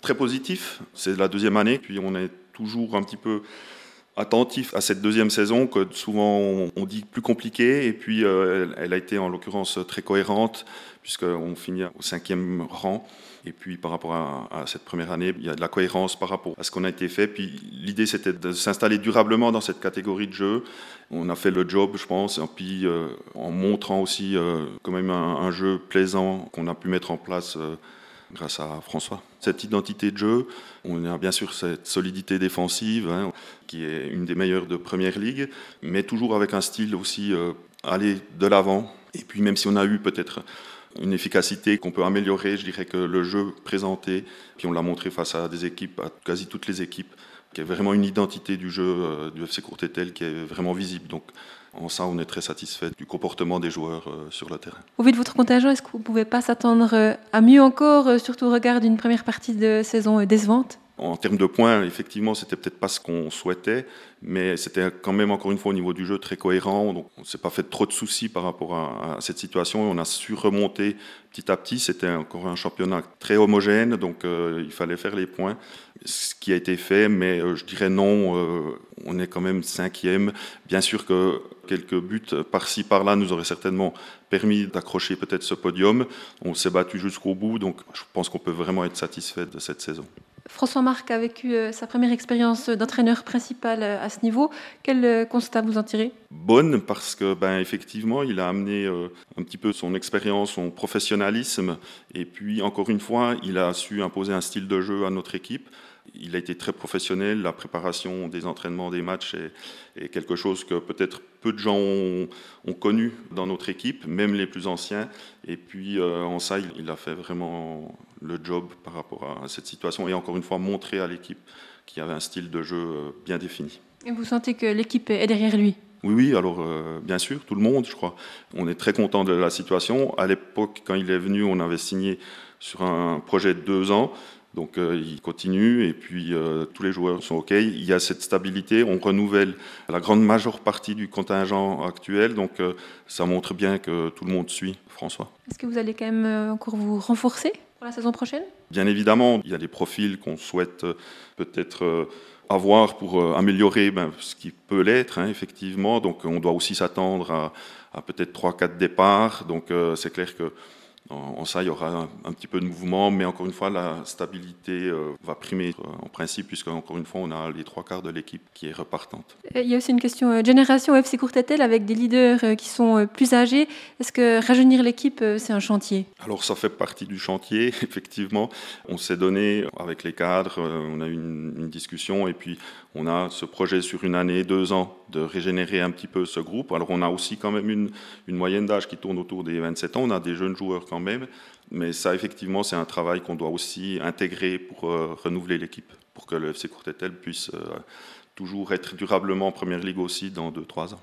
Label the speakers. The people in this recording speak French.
Speaker 1: Très positif, c'est la deuxième année, puis on est toujours un petit peu attentif à cette deuxième saison, que souvent on dit plus compliquée, et puis elle a été en l'occurrence très cohérente, puisqu'on finit au 5e rang. Et puis par rapport à cette première année, il y a de la cohérence par rapport à ce qu'on a été fait. Puis l'idée, c'était de s'installer durablement dans cette catégorie de jeu. On a fait le job, je pense, et puis en montrant aussi quand même un jeu plaisant qu'on a pu mettre en place grâce à François. Cette identité de jeu, on a bien sûr cette solidité défensive, qui est une des meilleures de Première Ligue, mais toujours avec un style aussi aller de l'avant. Et puis même si on a eu peut-être une efficacité qu'on peut améliorer, je dirais que le jeu présenté, puis on l'a montré face à des équipes, à quasi toutes les équipes, qui est vraiment une identité du jeu du FC Courtételle qui est vraiment visible. Donc en ça, on est très satisfait du comportement des joueurs sur le terrain.
Speaker 2: Au vu de votre contingent, est-ce que vous ne pouvez pas s'attendre à mieux encore, surtout au regard d'une première partie de saison décevante ?
Speaker 1: En termes de points, effectivement, c'était peut-être pas ce qu'on souhaitait, mais c'était quand même, encore une fois, au niveau du jeu, très cohérent. Donc, on ne s'est pas fait trop de soucis par rapport à cette situation. On a su remonter petit à petit. C'était encore un championnat très homogène, donc il fallait faire les points. Ce qui a été fait, mais je dirais non, on est quand même 5e. Bien sûr que quelques buts par-ci, par-là nous auraient certainement permis d'accrocher peut-être ce podium. On s'est battu jusqu'au bout, donc je pense qu'on peut vraiment être satisfait de cette saison.
Speaker 2: François Marc a vécu sa première expérience d'entraîneur principal à ce niveau. Quel constat vous en tirez ?
Speaker 1: Bonne, parce que effectivement, il a amené un petit peu son expérience, son professionnalisme, et puis encore une fois, il a su imposer un style de jeu à notre équipe. Il a été très professionnel, la préparation des entraînements, des matchs est quelque chose que peut-être peu de gens ont connu dans notre équipe, même les plus anciens. Et puis en ça, il a fait vraiment le job par rapport à cette situation et encore une fois montrer à l'équipe qu'il y avait un style de jeu bien défini.
Speaker 2: Et vous sentez que l'équipe est derrière lui ?
Speaker 1: Oui, alors bien sûr, tout le monde, je crois. On est très content de la situation. À l'époque, quand il est venu, on avait signé sur un projet de 2 ans. Donc il continue et puis tous les joueurs sont OK. Il y a cette stabilité, on renouvelle la grande majeure partie du contingent actuel, donc ça montre bien que tout le monde suit François.
Speaker 2: Est-ce que vous allez quand même encore vous renforcer pour la saison prochaine ?
Speaker 1: Bien évidemment, il y a des profils qu'on souhaite peut-être avoir pour améliorer ce qui peut l'être, effectivement. Donc on doit aussi s'attendre à peut-être 3-4 départs, donc c'est clair que en ça, il y aura un petit peu de mouvement, mais encore une fois, la stabilité va primer en principe, puisque encore une fois, on a les 3/4 de l'équipe qui est repartante.
Speaker 2: Il y a aussi une question génération FC Courtételle avec des leaders qui sont plus âgés. Est-ce que rajeunir l'équipe, c'est un chantier ?
Speaker 1: Alors ça fait partie du chantier, effectivement. On s'est donné avec les cadres, on a eu une discussion et puis on a ce projet sur 1 année, 2 ans de régénérer un petit peu ce groupe. Alors on a aussi quand même une moyenne d'âge qui tourne autour des 27 ans, on a des jeunes joueurs quand même, mais ça effectivement c'est un travail qu'on doit aussi intégrer pour renouveler l'équipe, pour que le FC Courtételle puisse toujours être durablement en Première Ligue aussi dans 2-3 ans.